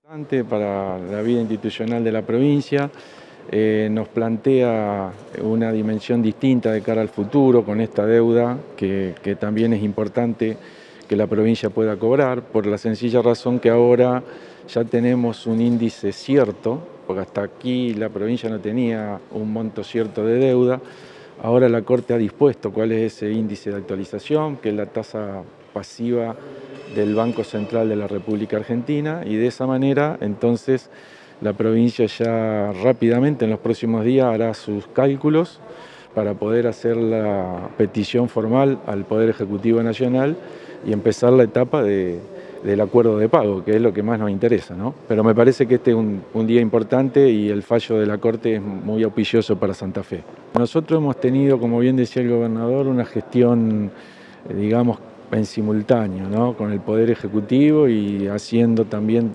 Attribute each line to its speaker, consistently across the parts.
Speaker 1: Para la vida institucional de la provincia, nos plantea una dimensión distinta de cara al futuro con esta deuda que también es importante que la provincia pueda cobrar, por la sencilla razón que ahora ya tenemos un índice cierto, porque hasta aquí la provincia no tenía un monto cierto de deuda. Ahora la Corte ha dispuesto cuál es ese índice de actualización, que es la tasa pasiva del Banco Central de la República Argentina, y de esa manera entonces la provincia ya rápidamente en los próximos días hará sus cálculos para poder hacer la petición formal al Poder Ejecutivo Nacional y empezar la etapa del acuerdo de pago, que es lo que más nos interesa, ¿no? Pero me parece que este es un día importante y el fallo de la Corte es muy auspicioso para Santa Fe. Nosotros hemos tenido, como bien decía el gobernador, una gestión, digamos, en simultáneo, ¿no? Con el Poder Ejecutivo y haciendo también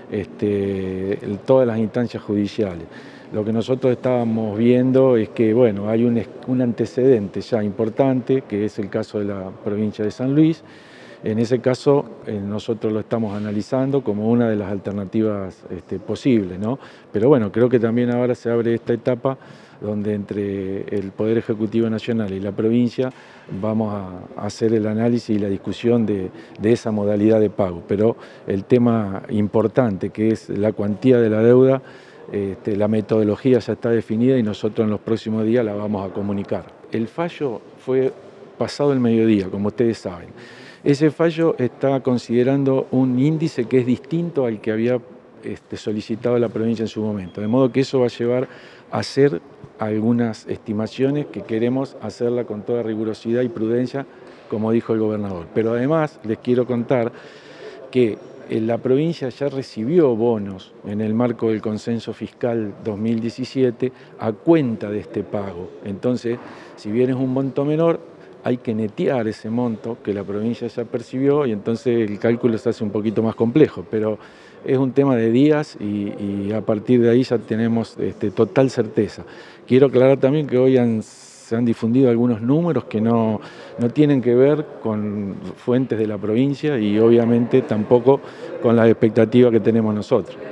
Speaker 1: todas las instancias judiciales. Lo que nosotros estábamos viendo es que, bueno, hay un antecedente ya importante, que es el caso de la provincia de San Luis. En ese caso, nosotros lo estamos analizando como una de las alternativas posibles, ¿no? Pero bueno, creo que también ahora se abre esta etapa donde entre el Poder Ejecutivo Nacional y la provincia vamos a hacer el análisis y la discusión de esa modalidad de pago. Pero el tema importante, que es la cuantía de la deuda, la metodología ya está definida y nosotros en los próximos días la vamos a comunicar. El fallo fue pasado el mediodía, como ustedes saben. Ese fallo está considerando un índice que es distinto al que había solicitado la provincia en su momento, de modo que eso va a llevar a hacer algunas estimaciones que queremos hacerla con toda rigurosidad y prudencia, como dijo el gobernador. Pero además les quiero contar que la provincia ya recibió bonos en el marco del Consenso Fiscal 2017 a cuenta de este pago. Entonces, si bien es un monto menor, hay que netear ese monto que la provincia ya percibió y entonces el cálculo se hace un poquito más complejo, pero es un tema de días y a partir de ahí ya tenemos total certeza. Quiero aclarar también que hoy se han difundido algunos números que no tienen que ver con fuentes de la provincia y obviamente tampoco con las expectativas que tenemos nosotros.